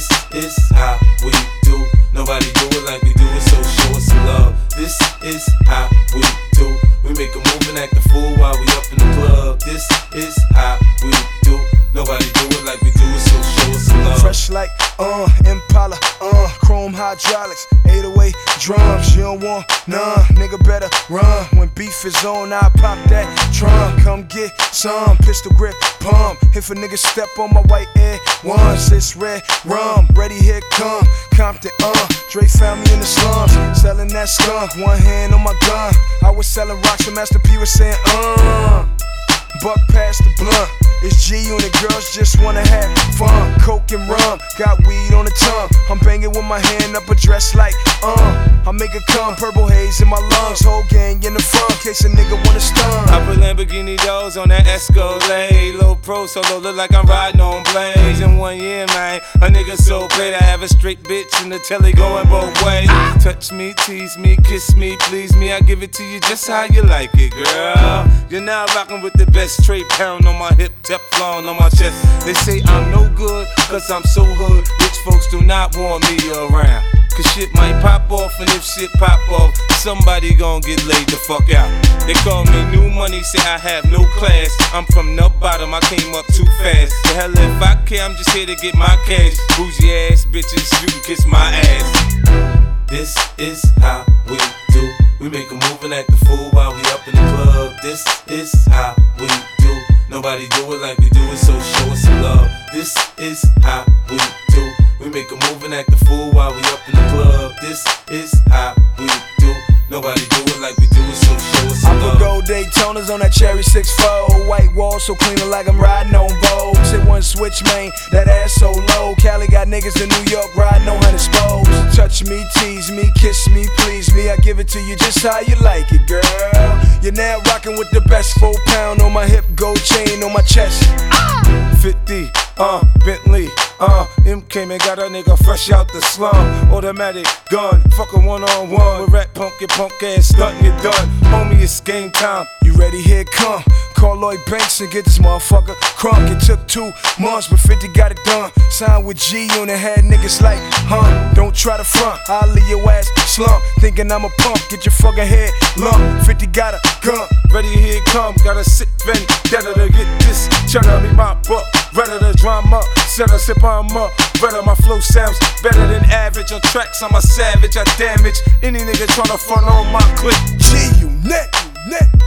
This is how we do. Nobody do it like we do it, so show us some love. This is how we do. We make a move and act a fool while we up in the club. This is how we do. Nobody do it like we do it, so show us some love. Fresh like Impala, chrome hydraulics, 808 drums. You don't want none, nigga better run. When beef is on, I pop that trunk. Come get some pistol grip pump. If a nigga step on my white Air Ones, it's red rum. Ready, here come Compton, Dre found me in the slums, selling that skunk. One hand on my gun. I was selling rocks and Master P was saying, buck past the blunt. It's G Unit, girls just wanna have fun. Coke and rum, got weed on the tongue. I'm banging with my hand up a dress like, I make it come, purple haze in my lungs. Whole gang in the front, case a nigga wanna stun. I put Lamborghini doors on that Escalade. Low pro solo, look like I'm riding on blades. In 1 year, man, a nigga so great. I have a straight bitch in the telly going both ways. Touch me, tease me, kiss me, please me. I give it to you just how you like it, girl. You're now rocking with the best, straight pound on my hip, Teflon on my chest. They say I'm no good, cause I'm so hood. Rich folks do not want me around, cause shit might pop off, and if shit pop off, somebody gon' get laid the fuck out. They call me new money, say I have no class. I'm from the bottom, I came up too fast. The hell if I care, I'm just here to get my cash. Bougie ass bitches, you can kiss my ass. This is how we do. We make a move and act a fool while we up in the club. This is how we do. Nobody do it like we do it, so show us some love. This is how we do. We make a move and act a fool while we up in the club. This is how we do. Nobody do it like we do it, so show us some love. I put gold Daytonas on that cherry 6-4. White wall so clean like I'm riding on Vogue. Hit one switch, man, that ass so low. Cali got niggas in New York riding on 100 spokes. Touch me, tease me, kiss me, please me. I give it to you just how you like it, girl. You're now rocking with the best. 4 pound on my hip, gold chain on my chest. 50, Bentley, M came and got a nigga fresh out the slum. Automatic gun, fuck a one-on-one with rat punk, your punk ass stuntin', you done. Homie, it's game time. You ready? Here it come. Call Lloyd Banks and get this motherfucker crunk. It took 2 months, but 50 got it done. Signed with G Unit, had niggas like, don't try to front, I'll leave your ass slump. Thinking I'm a punk, get your fucking head lump. 50 got a gun. Ready, here it come. Got a sick vendetta to get this. Tryna be my buck. Redder the drama. Set a sip on up. Redder my flow sounds better than average. On tracks, I'm a savage. I damage any nigga tryna front on my clip. G Unit.